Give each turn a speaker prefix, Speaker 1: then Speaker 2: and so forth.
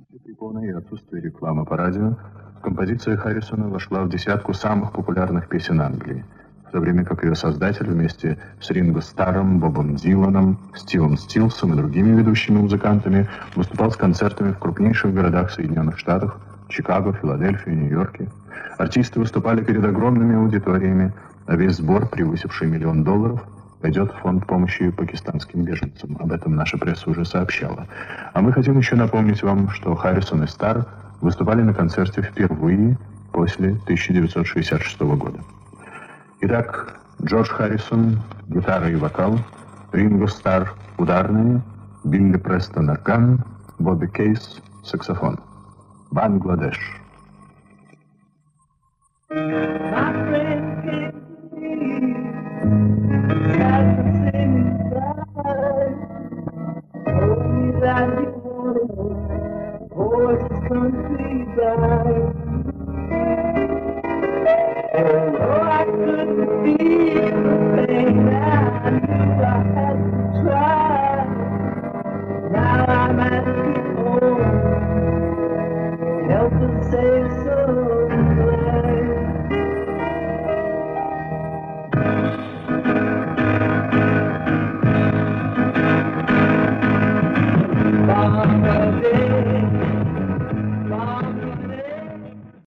Speaker 1: Препоны и отсутствие рекламы по радио, композиция Харрисона вошла в десятку самых популярных песен Англии, в то время как ее создатель вместе с Ринго Старром, Бобом Диланом, Стивом Стилсом и другими ведущими музыкантами выступал с концертами в крупнейших городах Соединенных Штатов: Чикаго, Филадельфии, Нью-Йорке. Артисты выступали перед огромными аудиториями, а весь сбор, превысивший $1 миллион, пойдет в фонд помощи пакистанским беженцам. Об этом наша пресса уже сообщала. А мы хотим еще напомнить вам, что Харрисон и Старр выступали на концерте впервые после 1966 года. Итак, Джордж Харрисон — гитара и вокал, Ринго Старр — ударные, Билли Престон — орган, Бобби Кейс — саксофон. Бангладеш.
Speaker 2: Help us save some.